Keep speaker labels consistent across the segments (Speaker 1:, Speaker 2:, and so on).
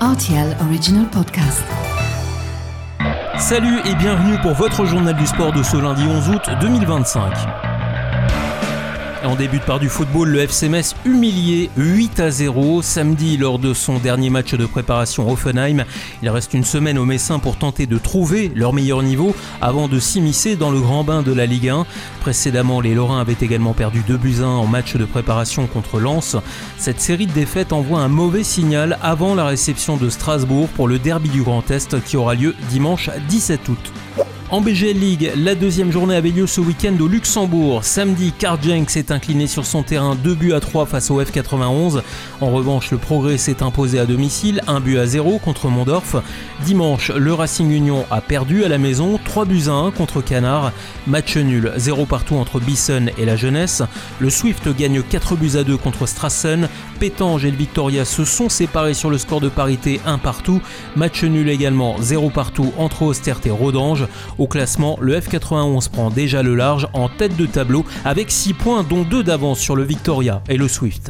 Speaker 1: RTL Original Podcast.
Speaker 2: Salut et bienvenue pour votre journal du sport de ce lundi 11 août 2025. Et on débute par du football, le FC Metz humilié 8-0 samedi lors de son dernier match de préparation Hoffenheim. Il reste une semaine aux Messins pour tenter de trouver leur meilleur niveau avant de s'immiscer dans le grand bain de la Ligue 1. Précédemment, les Lorrains avaient également perdu 2-1 en match de préparation contre Lens. Cette série de défaites envoie un mauvais signal avant la réception de Strasbourg pour le derby du Grand Est qui aura lieu dimanche 17 août. En BGL League, la deuxième journée avait lieu ce week-end au Luxembourg. Samedi, Karlsruhe s'est incliné sur son terrain 2-3 face au F91. En revanche, le Progrès s'est imposé à domicile 1-0 contre Mondorf. Dimanche, le Racing Union a perdu à la maison 3-1 contre Canard. Match nul 0 partout entre Bissen et la Jeunesse. Le Swift gagne 4-2 contre Strassen. Pétange et le Victoria se sont séparés sur le score de parité 1 partout. Match nul également 0 partout entre Ostert et Rodange. Au classement, le F91 prend déjà le large en tête de tableau avec 6 points dont 2 d'avance sur le Victoria et le Swift.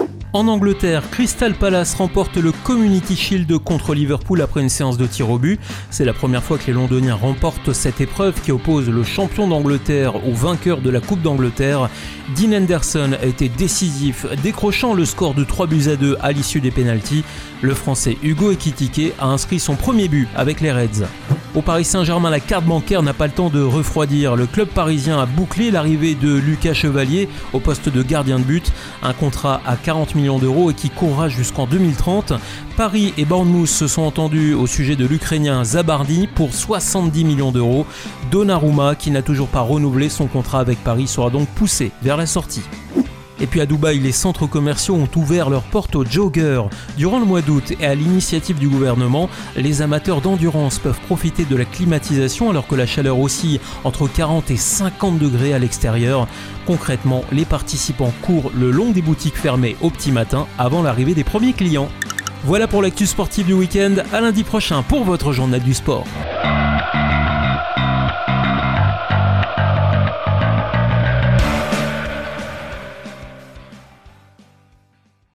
Speaker 2: En Angleterre, Crystal Palace remporte le Community Shield contre Liverpool après une séance de tir au but. C'est la première fois que les Londoniens remportent cette épreuve qui oppose le champion d'Angleterre au vainqueur de la Coupe d'Angleterre. Dean Henderson a été décisif, décrochant le score de 3-2 à l'issue des pénaltys. Le Français Hugo Ekitike a inscrit son premier but avec les Reds. Au Paris Saint-Germain, la carte bancaire n'a pas le temps de refroidir. Le club parisien a bouclé l'arrivée de Lucas Chevalier au poste de gardien de but. Un contrat à 40 millions d'euros et qui courra jusqu'en 2030. Paris et Bournemouth se sont entendus au sujet de l'Ukrainien Zabardi pour 70 millions d'euros. Donnarumma, qui n'a toujours pas renouvelé son contrat avec Paris, sera donc poussé vers la sortie. Et puis à Dubaï, les centres commerciaux ont ouvert leurs portes aux joggers. Durant le mois d'août et à l'initiative du gouvernement, les amateurs d'endurance peuvent profiter de la climatisation alors que la chaleur oscille entre 40 et 50 degrés à l'extérieur. Concrètement, les participants courent le long des boutiques fermées au petit matin avant l'arrivée des premiers clients. Voilà pour l'actu sportive du week-end. À lundi prochain pour votre journal du sport.